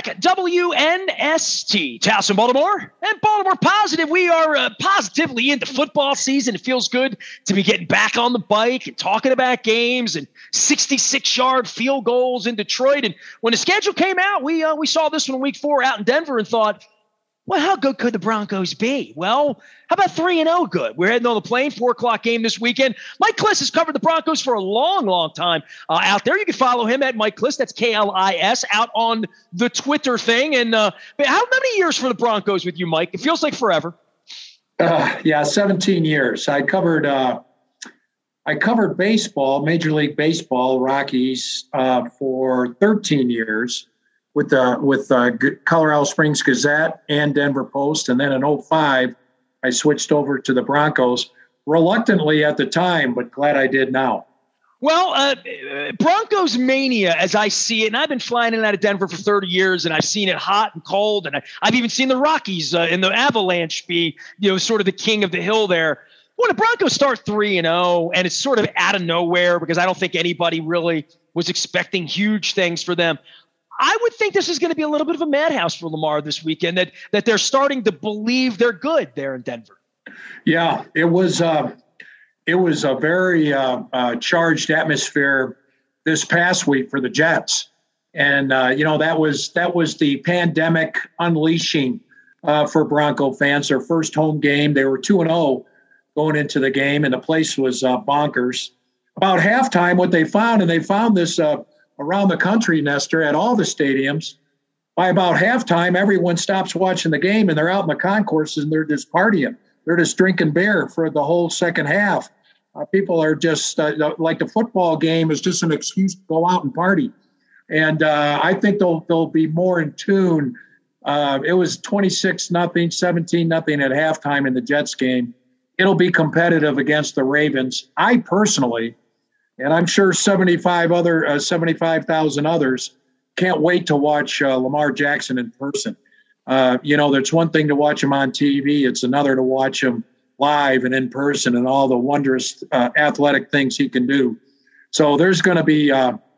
back. WNST, Towson, Baltimore, and Baltimore Positive. We are positively into football season. It feels good to be getting back on the bike and talking about games and 66-yard field goals in Detroit. And when the schedule came out, we saw this one week 4 out in Denver and thought, well, how good could the Broncos be? Well, how about 3-0 good? We're heading on the plane, 4 o'clock game this weekend. Mike Klis has covered the Broncos for a long, long time out there. You can follow him at Mike Klis. That's Klis out on the Twitter thing. And how many years for the Broncos with you, Mike? It feels like forever. 17 years. I covered baseball, Major League Baseball, Rockies, for 13 years. With Colorado Springs Gazette and Denver Post. And then in 2005, I switched over to the Broncos, reluctantly at the time, but glad I did now. Well, Broncos mania, as I see it, and I've been flying in and out of Denver for 30 years, and I've seen it hot and cold, and I've even seen the Rockies in the Avalanche be, sort of the king of the hill there. When the Broncos start 3-0, and it's sort of out of nowhere because I don't think anybody really was expecting huge things for them, I would think this is going to be a little bit of a madhouse for Lamar this weekend, that they're starting to believe they're good there in Denver. Yeah, it was a very charged atmosphere this past week for the Jets. And, that was the pandemic unleashing for Bronco fans. Their first home game, they were 2-0 going into the game, and the place was bonkers. About halftime, what they found this around the country, Nestor, at all the stadiums, by about halftime, everyone stops watching the game and they're out in the concourses and they're just partying. They're just drinking beer for the whole second half. People are just like the football game is just an excuse to go out and party. And I think they'll be more in tune. It was 26-0, 17-0 at halftime in the Jets game. It'll be competitive against the Ravens. I personally, and I'm sure 75,000 others can't wait to watch Lamar Jackson in person. There's one thing to watch him on TV. It's another to watch him live and in person and all the wondrous athletic things he can do. So there's going to be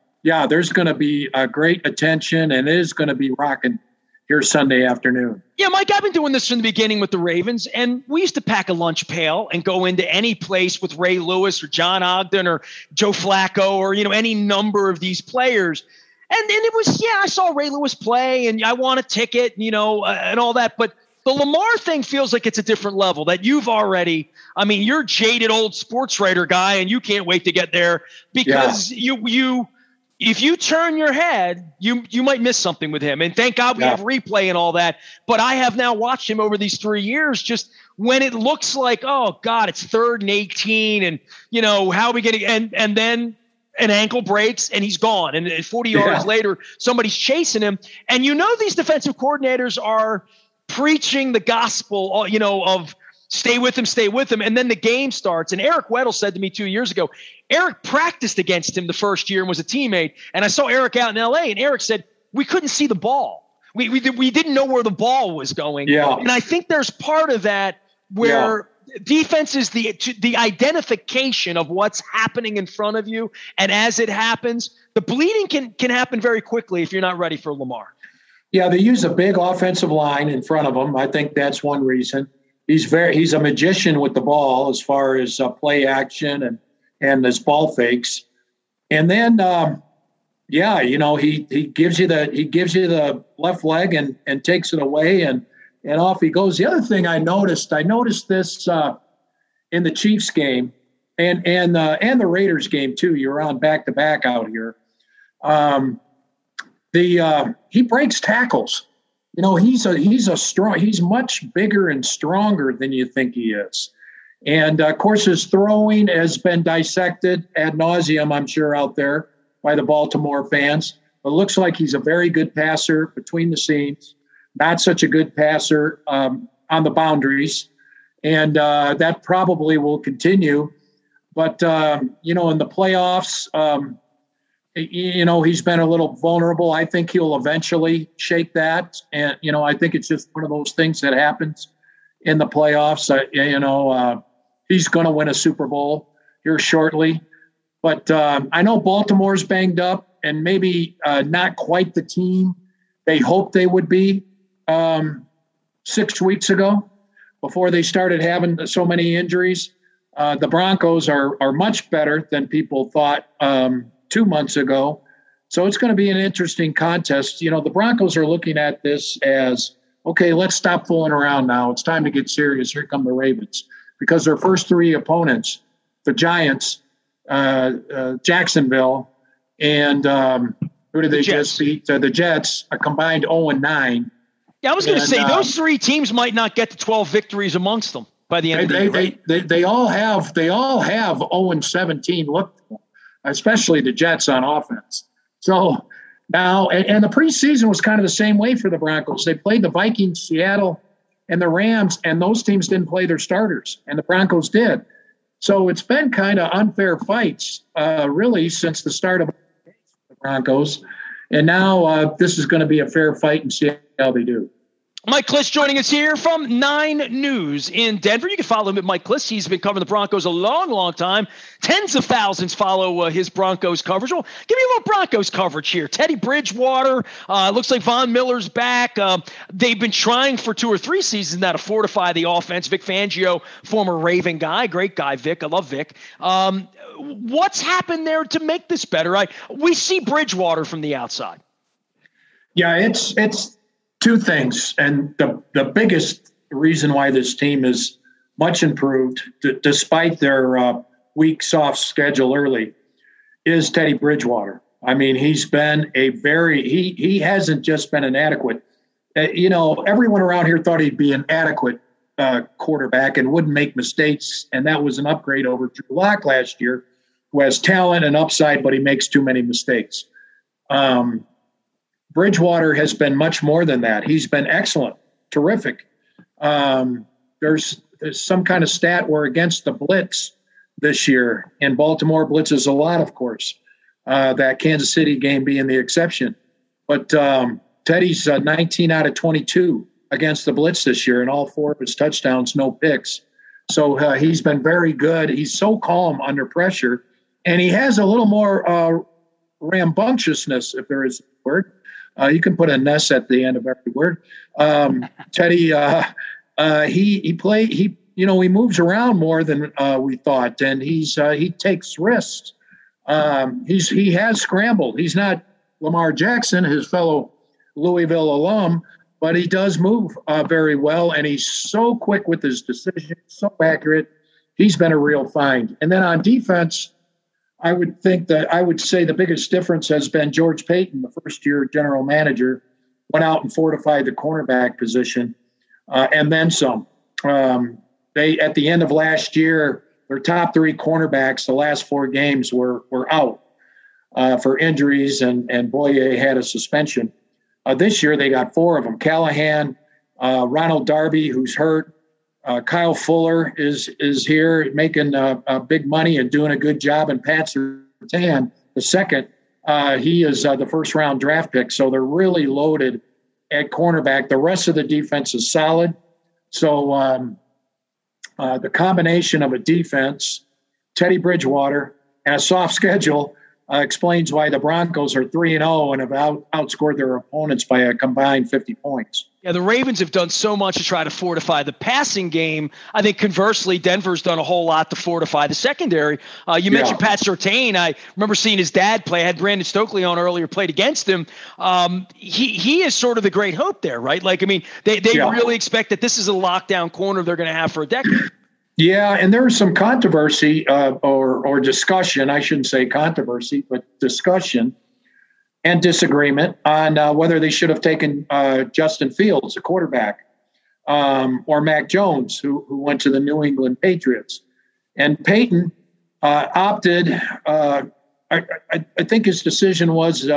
great attention, and it is going to be rocking here Sunday afternoon. Yeah, Mike, I've been doing this from the beginning with the Ravens, and we used to pack a lunch pail and go into any place with Ray Lewis or John Ogden or Joe Flacco or, any number of these players. And it was, I saw Ray Lewis play and I want a ticket, and all that. But the Lamar thing feels like it's a different level that you've already, you're a jaded old sports writer guy and you can't wait to get there because if you turn your head, you might miss something with him. And thank God we have replay and all that. But I have now watched him over these 3 years, just when it looks like, oh, God, it's 3rd and 18. And, how are we getting – and then an ankle breaks and he's gone. And 40 yards later, somebody's chasing him. And these defensive coordinators are preaching the gospel, of – stay with him. And then the game starts. And Eric Weddle said to me 2 years ago, Eric practiced against him the first year and was a teammate. And I saw Eric out in L.A. and Eric said, we couldn't see the ball. We didn't know where the ball was going. Yeah. And I think there's part of that where defense is the identification of what's happening in front of you. And as it happens, the bleeding can happen very quickly if you're not ready for Lamar. Yeah, they use a big offensive line in front of them. I think that's one reason. He's a magician with the ball as far as play action and his ball fakes. And then, he gives you the left leg and takes it away and off he goes. The other thing I noticed this in the Chiefs game and the Raiders game too. You're on back-to-back out here. He breaks tackles. He's much bigger and stronger than you think he is. And of course, his throwing has been dissected ad nauseum, I'm sure, out there by the Baltimore fans. But it looks like he's a very good passer between the seams, not such a good passer on the boundaries. And that probably will continue. But, in the playoffs, he's been a little vulnerable. I think he'll eventually shake that. And, I think it's just one of those things that happens in the playoffs. He's going to win a Super Bowl here shortly. But I know Baltimore's banged up and maybe not quite the team they hoped they would be 6 weeks ago before they started having so many injuries. The Broncos are much better than people thought 2 months ago. So it's going to be an interesting contest. You know, the Broncos are looking at this as, okay, let's stop fooling around now. It's time to get serious. Here come the Ravens. Because their first three opponents, the Giants, Jacksonville, and who did they just beat? The Jets, a combined 0-9. Yeah, I was going to say those three teams might not get to 12 victories amongst them by the end of the year. Right? They all have 0-17 look, especially the Jets on offense. So now, and the preseason was kind of the same way for the Broncos. They played the Vikings, Seattle, and the Rams, and those teams didn't play their starters, and the Broncos did. So it's been kind of unfair fights, really, since the start of the Broncos. And now this is going to be a fair fight and see how they do. Mike Klis joining us here from 9 News in Denver. You can follow him at Mike Klis. He's been covering the Broncos a long, long time. Tens of thousands follow his Broncos coverage. Well, give me a little Broncos coverage here. Teddy Bridgewater, looks like Von Miller's back. They've been trying for 2 or 3 seasons now to fortify the offense. Vic Fangio, former Raven guy, great guy, Vic. I love Vic. What's happened there to make this better? We see Bridgewater from the outside. Yeah, it's 2 things. And the biggest reason why this team is much improved, despite their week soft schedule early, is Teddy Bridgewater. I mean, he's been he hasn't just been an adequate. Everyone around here thought he'd be an adequate quarterback and wouldn't make mistakes. And that was an upgrade over Drew Lock last year, who has talent and upside, but he makes too many mistakes. Bridgewater has been much more than that. He's been excellent, terrific. There's some kind of stat where against the blitz this year, and Baltimore blitzes a lot, of course, that Kansas City game being the exception. But Teddy's 19 out of 22 against the blitz this year, and all 4 of his touchdowns, no picks. So he's been very good. He's so calm under pressure, and he has a little more rambunctiousness, if there is a word. You can put a ness at the end of every word. Teddy, he moves around more than we thought, and he takes risks. He has scrambled. He's not Lamar Jackson, his fellow Louisville alum, but he does move very well, and he's so quick with his decisions, so accurate. He's been a real find. And then on defense, I would say the biggest difference has been George Paton, the first-year general manager, went out and fortified the cornerback position, and then some. They at the end of last year, their top 3 cornerbacks, the last 4 games were out for injuries, and Boye had a suspension. This year, they got 4 of them: Callahan, Ronald Darby, who's hurt. Kyle Fuller is here making big money and doing a good job. And Pat Surtain, the second, he is the first-round draft pick. So they're really loaded at cornerback. The rest of the defense is solid. So the combination of a defense, Teddy Bridgewater, and a soft schedule explains why the Broncos are 3-0 and have outscored their opponents by a combined 50 points. Yeah, the Ravens have done so much to try to fortify the passing game. I think conversely, Denver's done a whole lot to fortify the secondary. You mentioned Pat Surtain. I remember seeing his dad play. I had Brandon Stokely on earlier, played against him. He is sort of the great hope there, right? Like, I mean, they really expect that this is a lockdown corner they're going to have for a decade. Yeah, and there was some controversy or discussion. I shouldn't say controversy, but discussion and disagreement on whether they should have taken Justin Fields, a quarterback, or Mac Jones, who went to the New England Patriots. And Peyton opted. I think his decision was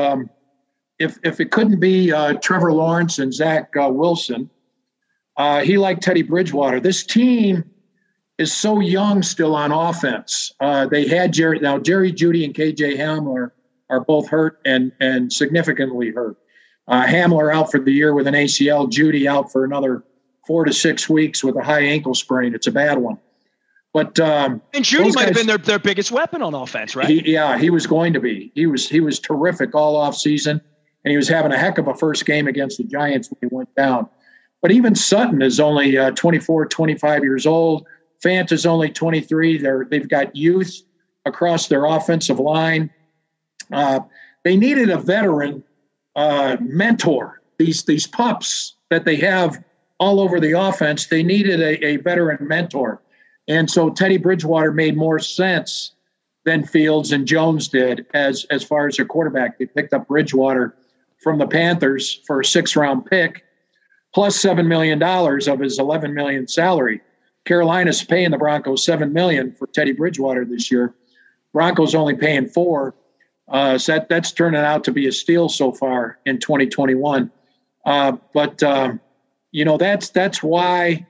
if it couldn't be Trevor Lawrence and Zach Wilson, he liked Teddy Bridgewater. This team is so young still on offense. They had Jerry Jeudy and KJ Hamler are both hurt and significantly hurt. Hamler out for the year with an ACL, Jeudy out for another 4 to 6 weeks with a high ankle sprain. It's a bad one. But and Jeudy might have been their biggest weapon on offense, right? He was going to be. He was terrific all off season. and he was having a heck of a first game against the Giants when he went down. But even Sutton is only 24, 25 years old. Fant is only 23. They've got youth across their offensive line. They needed a veteran mentor. These pups that they have all over the offense, they needed a veteran mentor. And so Teddy Bridgewater made more sense than Fields and Jones did as far as their quarterback. They picked up Bridgewater from the Panthers for a 6th-round pick, plus $7 million of his $11 million salary. Carolina's paying the Broncos $7 million for Teddy Bridgewater this year. Broncos only paying $4 million. So that's turning out to be a steal so far in 2021. But that's why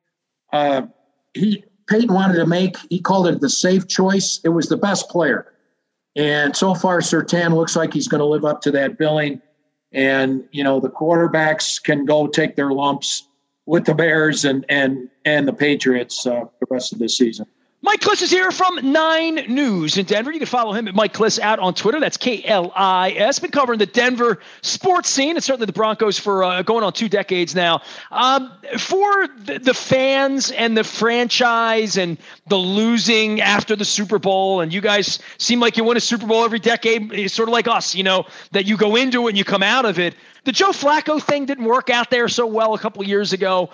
Peyton wanted to make, he called it the safe choice. It was the best player. And so far, Surtain looks like he's going to live up to that billing. And, the quarterbacks can go take their lumps with the Bears and the Patriots the rest of the season. Mike Klis is here from 9 News in Denver. You can follow him at Mike Klis out on Twitter. That's Klis. Been covering the Denver sports scene and certainly the Broncos for going on 2 decades now. For the fans and the franchise and the losing after the Super Bowl, and you guys seem like you win a Super Bowl every decade, it's sort of like us, that you go into it and you come out of it. The Joe Flacco thing didn't work out there so well a couple of years ago.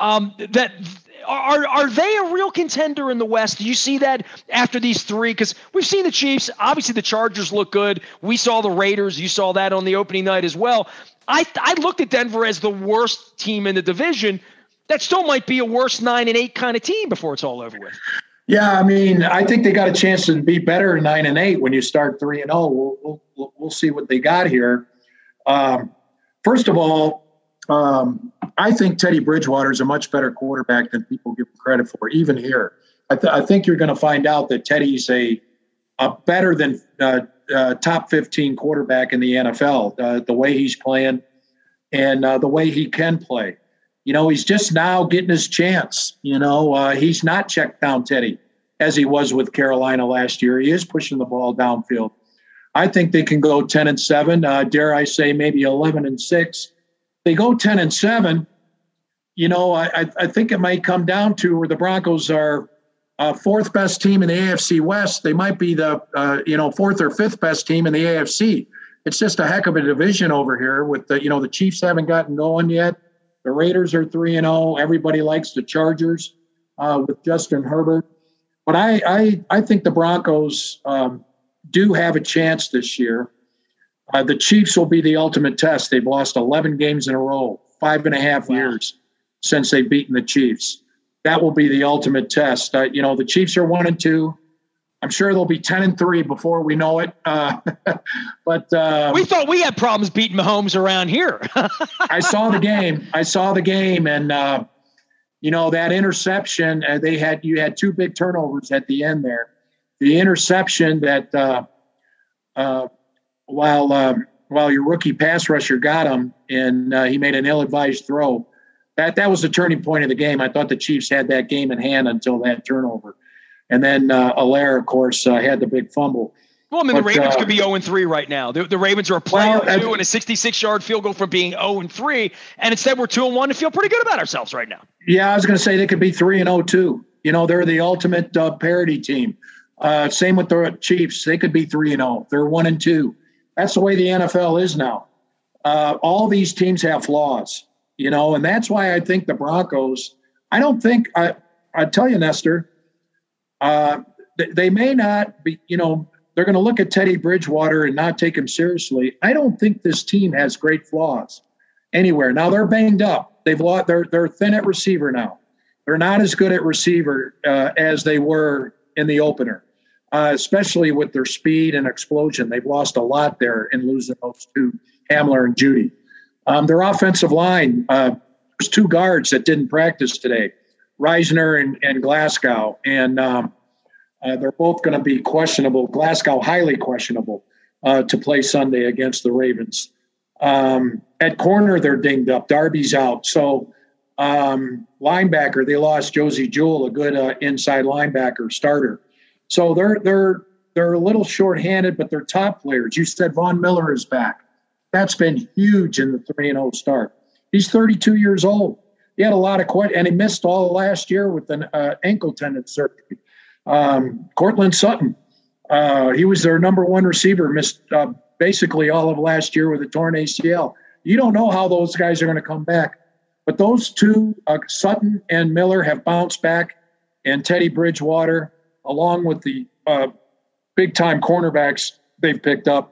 Are they a real contender in the West? Do you see that after these 3? Because we've seen the Chiefs. Obviously, the Chargers look good. We saw the Raiders. You saw that on the opening night as well. I looked at Denver as the worst team in the division. That still might be a worse 9-8 kind of team before it's all over with. Yeah, I think they got a chance to be better 9-8 when you start 3-0. We'll see what they got here. First of all, I think Teddy Bridgewater is a much better quarterback than people give him credit for, even here. I think you're going to find out that Teddy's a better than top 15 quarterback in the NFL, the way he's playing and the way he can play. He's just now getting his chance. He's not checked down Teddy as he was with Carolina last year. He is pushing the ball downfield. I think they can go 10-7, dare I say maybe 11-6. They go 10-7, I think it might come down to where the Broncos are 4th best team in the AFC West. They might be the 4th or 5th best team in the AFC. It's just a heck of a division over here with the Chiefs haven't gotten going yet. The Raiders are 3-0. Everybody likes the Chargers with Justin Herbert. But I think the Broncos do have a chance this year. The Chiefs will be the ultimate test. They've lost 11 games in a row, 5.5 years since they've beaten the Chiefs. That will be the ultimate test. The Chiefs are 1-2. I'm sure they'll be 10-3 before we know it. But we thought we had problems beating Mahomes around here. I saw the game, and that interception. You had 2 big turnovers at the end there. The interception that. While your rookie pass rusher got him and he made an ill-advised throw, that was the turning point of the game. I thought the Chiefs had that game in hand until that turnover. And then Allaire, of course, had the big fumble. Well, the Ravens could be 0-3 right now. The Ravens are a player or 2 and a 66-yard field goal from being 0-3, and instead we're 2-1 and feel pretty good about ourselves right now. Yeah, I was going to say they could be 3-0 too. They're the ultimate parity team. Same with the Chiefs. They could be 3-0. They're 1-2. That's the way the NFL is now. All these teams have flaws, and that's why I think the Broncos, I tell you, Nestor, they may not be, they're going to look at Teddy Bridgewater and not take him seriously. I don't think this team has great flaws anywhere. Now they're banged up. They're thin at receiver now. They're not as good at receiver as they were in the opener. Especially with their speed and explosion. They've lost a lot there in losing those 2, Hamler and Judy. Their offensive line, there's 2 guards that didn't practice today, Reisner and Glasgow, and they're both going to be questionable. Glasgow, highly questionable to play Sunday against the Ravens. At corner, they're dinged up. Darby's out. So linebacker, they lost Josie Jewell, a good inside linebacker starter. So they're a little shorthanded, but they're top players. You said Von Miller is back. That's been huge in the 3-0 start. He's 32 years old. He had a lot of and he missed all last year with an ankle tendon surgery. Cortland Sutton, he was their number one receiver, missed basically all of last year with a torn ACL. You don't know how those guys are going to come back. But those two, Sutton and Miller, have bounced back, and Teddy Bridgewater, along with the big-time cornerbacks they've picked up,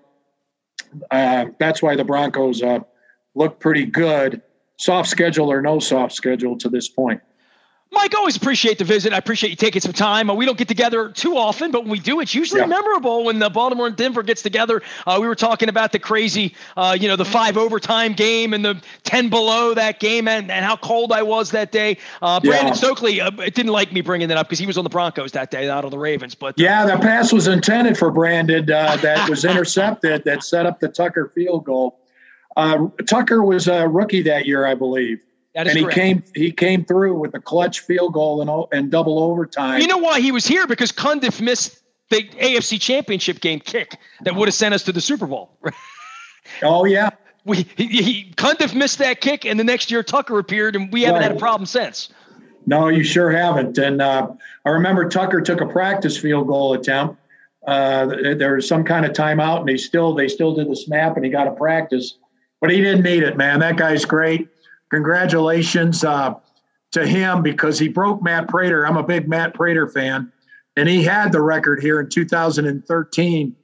that's why the Broncos look pretty good, soft schedule or no soft schedule to this point. Mike, always appreciate the visit. I appreciate you taking some time. We don't get together too often, but when we do, it's usually memorable when the Baltimore and Denver gets together. We were talking about the crazy, the 5 overtime game and the 10 below that game and how cold I was that day. Brandon Stokely didn't like me bringing that up because he was on the Broncos that day, not on the Ravens. But the pass was intended for Brandon that was intercepted that set up the Tucker field goal. Tucker was a rookie that year, I believe. And he came through with a clutch field goal and double overtime. You know why he was here? Because Cundiff missed the AFC Championship game kick that would have sent us to the Super Bowl. Oh yeah, Cundiff missed that kick, and the next year Tucker appeared, and we haven't had a problem since. No, you sure haven't. And I remember Tucker took a practice field goal attempt. There was some kind of timeout, and they still did the snap, and he got a practice, but he didn't need it, man. That guy's great. Congratulations to him because he broke Matt Prater. I'm a big Matt Prater fan, and he had the record here in 2013.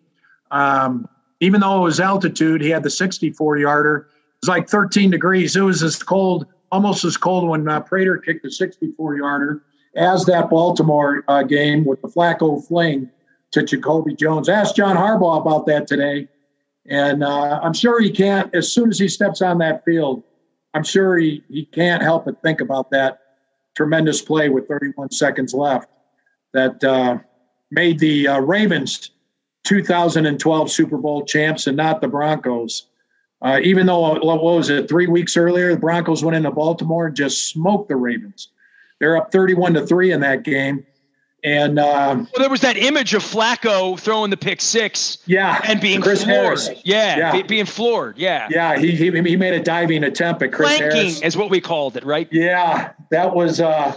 Even though it was altitude, he had the 64-yarder. It was like 13 degrees. It was almost as cold when Prater kicked the 64-yarder as that Baltimore game with the Flacco fling to Jacoby Jones. Asked John Harbaugh about that today, and I'm sure he can't. As soon as he steps on that field, I'm sure he can't help but think about that tremendous play with 31 seconds left that made the Ravens 2012 Super Bowl champs and not the Broncos. Even though, what was it, 3 weeks earlier, the Broncos went into Baltimore and just smoked the Ravens. They're up 31-3 in that game. And there was that image of Flacco throwing the pick six, and being Chris floored, Harris. Being floored, He made a diving attempt at Chris Harris. Flanking is what we called it, right? Yeah, that was.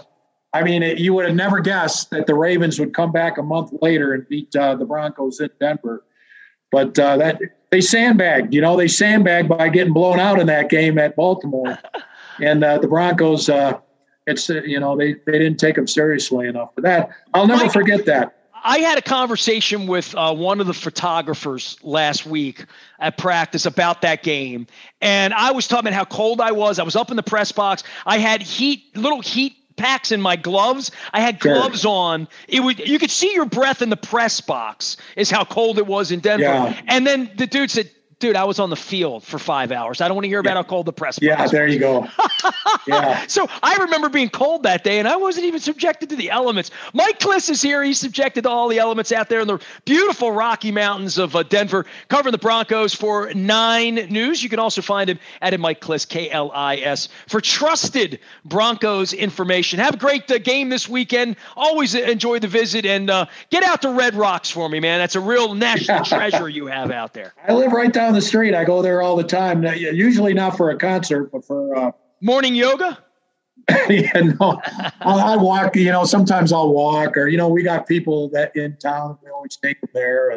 You would have never guessed that the Ravens would come back a month later and beat the Broncos in Denver, but that they sandbagged. They sandbagged by getting blown out in that game at Baltimore, and the Broncos. They didn't take him seriously enough for that. I'll never forget that. I had a conversation with one of the photographers last week at practice about that game, and I was talking about how cold I was. I was up in the press box. I had little heat packs in my gloves. I had gloves on. You could see your breath in the press box is how cold it was in Denver. Yeah. And then the dude said, dude, I was on the field for 5 hours. I don't want to hear about how cold the press box was. There you go. Yeah. So I remember being cold that day, and I wasn't even subjected to the elements. Mike Klis is here. He's subjected to all the elements out there in the beautiful Rocky Mountains of Denver, covering the Broncos for 9 News. You can also find him at Mike Klis, Klis, for trusted Broncos information. Have a great game this weekend. Always enjoy the visit, and get out to Red Rocks for me, man. That's a real national treasure you have out there. I live right down the street. I go there all the time. Usually not for a concert, but for morning yoga. I walk. Sometimes I'll walk, or we got people that in town. We always take them there.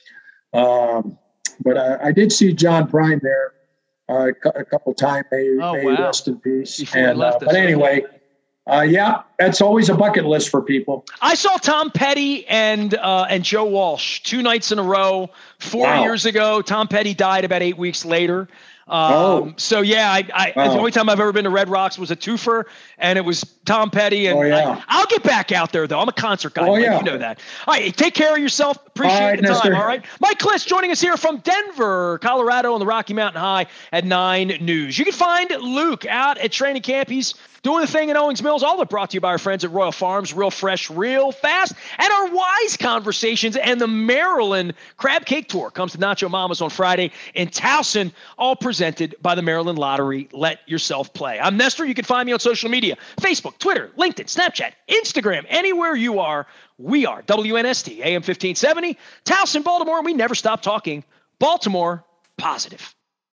But I did see John Prine there a couple times. May rest in peace. But anyway. That's always a bucket list for people. I saw Tom Petty and Joe Walsh 2 nights in a row 4 years ago. Tom Petty died about 8 weeks later. So the only time I've ever been to Red Rocks was a twofer, and it was Tom Petty. And I'll get back out there though. I'm a concert guy. You know that. All right, take care of yourself. Appreciate the time. All right, Mike Klis joining us here from Denver, Colorado, on the Rocky Mountain High at 9 News. You can find Luke out at training camp. He's doing the thing in Owings Mills. All that brought to you by our friends at Royal Farms, real fresh, real fast. And our Wise Conversations and the Maryland Crab Cake Tour comes to Nacho Mama's on Friday in Towson, all presented by the Maryland Lottery. Let yourself play. I'm Nestor. You can find me on social media, Facebook, Twitter, LinkedIn, Snapchat, Instagram, anywhere you are. We are WNST, AM 1570, Towson, Baltimore, and we never stop talking Baltimore positive.